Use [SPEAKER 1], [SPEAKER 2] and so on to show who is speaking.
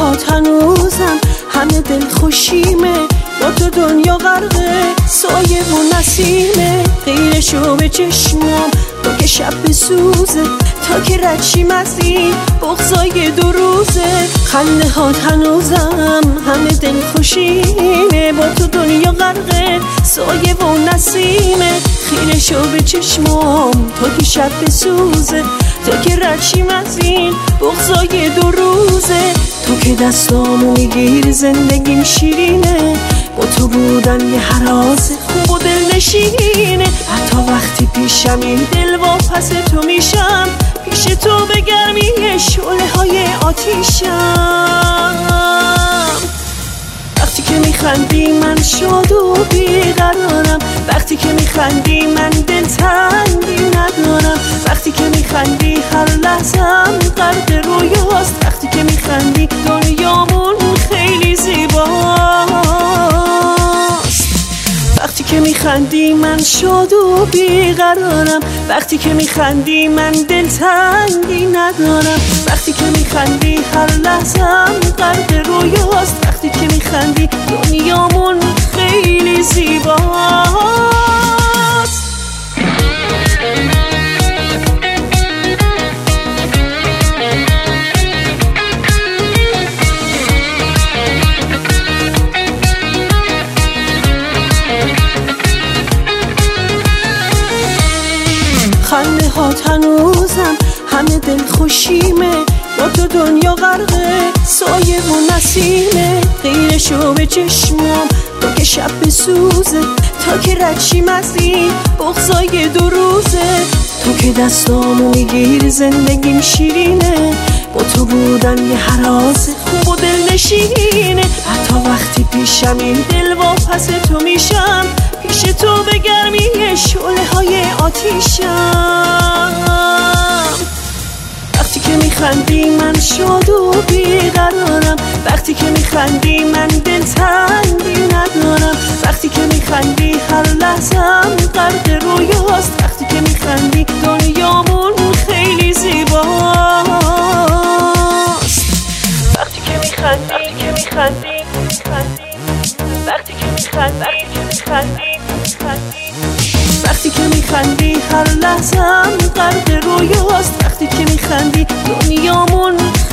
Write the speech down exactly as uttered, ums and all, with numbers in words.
[SPEAKER 1] هات هنوزم همه دل خوشیمه، با تو دنیا غرقه سایه و نسیمه. غیر شو به چشمام تو که شب بسوزه، تا که رد شیم از این بغضای دو روزه. خنده هات هنوزم همه دل خوشیمه، با تو دنیا غرقه سایه و نسیمه. خیره شو به چشمام تا که شب بسوزه، تا که رد شیم از این بغضای دو روزه. تو که دستامو میگیر زندگیم شیرینه، با تو بودن یه هراس خوب و دل نشینه. حتی وقتی پیشم این دل واپس تو میشم، پیش تو به گرمی شعله های آتیشم. وقتی که میخندی من شاد و بیقرارم، وقتی که میخندی من دلتنگی ندارم. وقتی که میخندی هر لحظه‌ام غرق رویاست، وقتی که میخندی دنیامون خیلی زیباست. وقتی که میخندی من شاد و بیقرارم، وقتی که میخندی من دلتنگی ندارم. وقتی که میخندی هر لحظه‌ام غرق رویاست، وقتی که میخندی دنیامون خیلی زیباست. خنده هات هنوزم همه دل خوشیمه، با تو دنیا غرقه سایه و نسیمه. غیر شو به چشمام تو که شب بسوزه، تا که رد شیم از این بغضای دو روزه. تو که دستامو میگیر زندگیم شیرینه، با تو بودن یه هراس خوب و دل نشینه. حتی وقتی پیشم این دل واپس تو میشم، پیش تو به گرمی شعله های آتیشم. وقتی که میخندی من شاد و بیقرارم، وقتی که میخندی من دلتنگی ندارم. وقتی که میخندی هر لحظه‌ام غرق رویاست، وقتی که میخندی دنیامون خیلی زیباست. وقتی که میخندی که میخندی وقتی که میخندی میخندی وقتی که میخندی هر لحظه‌ام غرق رویاست، وقتی که میخندی دنیامون